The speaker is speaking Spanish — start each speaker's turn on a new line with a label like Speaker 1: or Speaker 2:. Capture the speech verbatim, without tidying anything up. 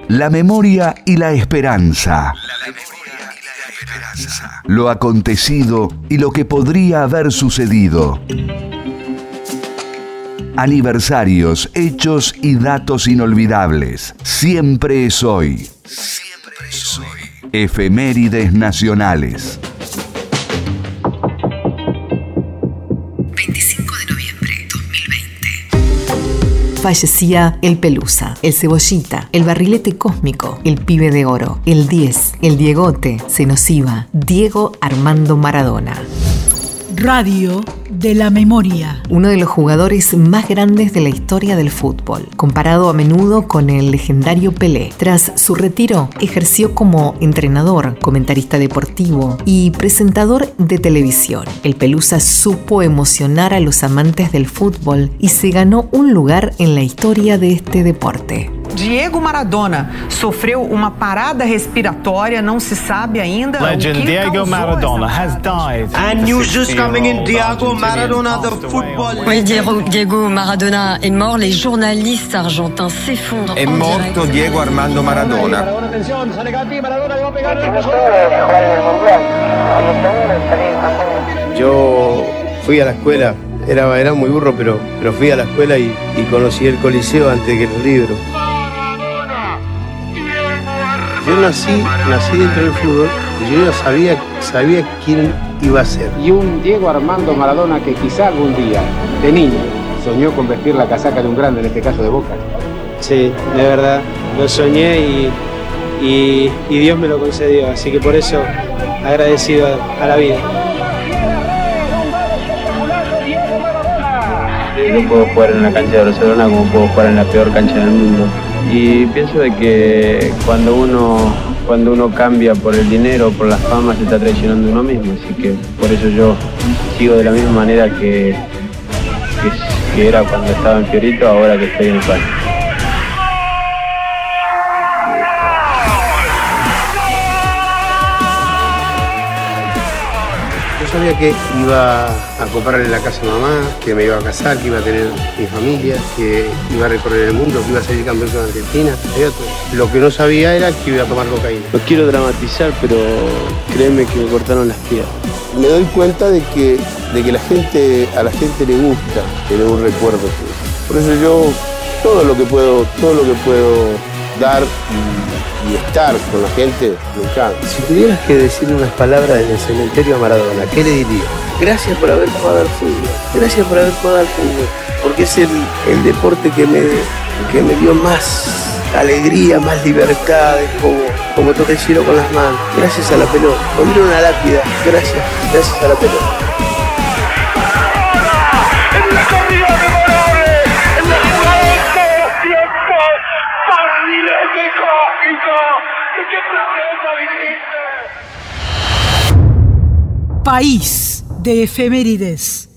Speaker 1: La memoria y la esperanza. Lo acontecido y lo que podría haber sucedido. Aniversarios, hechos y datos inolvidables. Siempre es hoy. Siempre es hoy. Efemérides nacionales.
Speaker 2: veinticinco de noviembre dos mil veinte. Fallecía el Pelusa, el Cebollita, el Barrilete Cósmico, el Pibe de Oro, el diez, el Diegote, se nos iba, Diego Armando Maradona.
Speaker 3: Radio de la Memoria.
Speaker 2: Uno de los jugadores más grandes de la historia del fútbol, comparado a menudo con el legendario Pelé. Tras su retiro, ejerció como entrenador, comentarista deportivo y presentador de televisión. El Pelusa supo emocionar a los amantes del fútbol y se ganó un lugar en la historia de este deporte.
Speaker 4: Diego Maradona sofreu uma parada respiratória, não se sabe ainda.
Speaker 5: Legend Diego Maradona has died.
Speaker 6: And news just coming in, Diego Maradona, the football.
Speaker 7: Oui, Diego, Diego Maradona est mort. Les journalistes argentins s'effondrent.
Speaker 8: È morto Diego Armando Maradona.
Speaker 9: Yo fui a la escuela, era, era muy burro, pero, pero fui a la escuela y, y conocí el Coliseo antes que los libros. Yo nací, nací dentro del fútbol y yo ya sabía, sabía quién iba a ser.
Speaker 10: Y un Diego Armando Maradona que quizá algún día, de niño, soñó con vestir la casaca de un grande, en este caso de Boca.
Speaker 9: Sí, de verdad, lo soñé y, y, y Dios me lo concedió, así que por eso agradecido a, a la vida.
Speaker 11: No puedo jugar en la cancha de Barcelona como puedo jugar en la peor cancha del mundo. Y pienso de que cuando uno, cuando uno cambia por el dinero, por la fama, se está traicionando uno mismo. Así que por eso yo sigo de la misma manera que, que, que era cuando estaba en Fiorito, ahora que estoy en el Parque.
Speaker 9: Yo sabía que iba a comprarle la casa a mamá, que me iba a casar, que iba a tener mi familia, que iba a recorrer el mundo, que iba a ser campeón de Argentina. Lo que no sabía era que iba a tomar cocaína. No quiero dramatizar, pero créeme que me cortaron las piernas. Me doy cuenta de que, de que la gente, a la gente le gusta tener un recuerdo. Por eso yo todo lo que puedo, todo lo que puedo dar y, y estar con la gente me encanta. Si tuvieras que decir unas palabras en el cementerio a Maradona, ¿qué le dirías? Gracias por haber jugado al fútbol, gracias por haber jugado al fútbol, porque es el, el deporte que me, que me dio más alegría, más libertad, como, como toqué el cielo con las manos. Gracias a la pelota. Pondré una lápida, gracias, gracias a la pelota.
Speaker 12: En la corrida memorable, en la jugada de todos los tiempos, Barrilete Cósmico, ¿de qué planeta viniste?
Speaker 3: País de efemérides.